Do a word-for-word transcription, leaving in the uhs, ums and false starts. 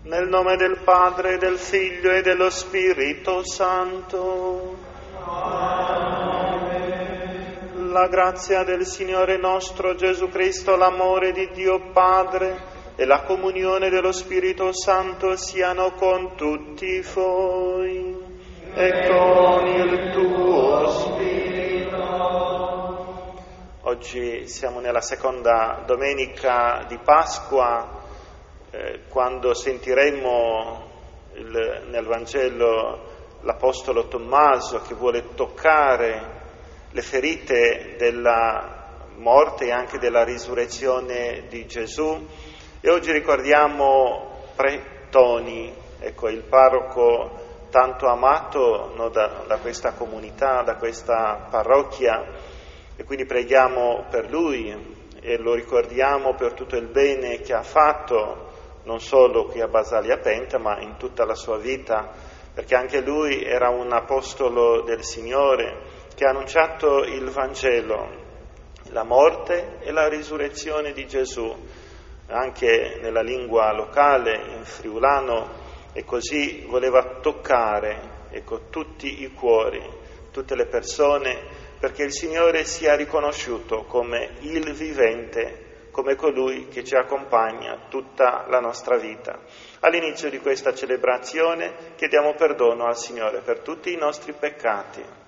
Nel nome del Padre, del Figlio e dello Spirito Santo. Amen. La grazia del Signore nostro Gesù Cristo, l'amore di Dio Padre e la comunione dello Spirito Santo siano con tutti voi e con il tuo Spirito. Oggi siamo nella seconda domenica di Pasqua, eh, quando sentiremo il, nel Vangelo l'Apostolo Tommaso che vuole toccare le ferite della morte e anche della risurrezione di Gesù. E oggi ricordiamo Pre Toni, ecco, il parroco tanto amato, no, da, da questa comunità, da questa parrocchia, e quindi preghiamo per lui e lo ricordiamo per tutto il bene che ha fatto, non solo qui a Basalia Penta, ma in tutta la sua vita, perché anche lui era un apostolo del Signore che ha annunciato il Vangelo, la morte e la risurrezione di Gesù, anche nella lingua locale, in friulano, e così voleva toccare, ecco, tutti i cuori, tutte le persone, perché il Signore sia riconosciuto come il vivente, come colui che ci accompagna tutta la nostra vita. All'inizio di questa celebrazione chiediamo perdono al Signore per tutti i nostri peccati.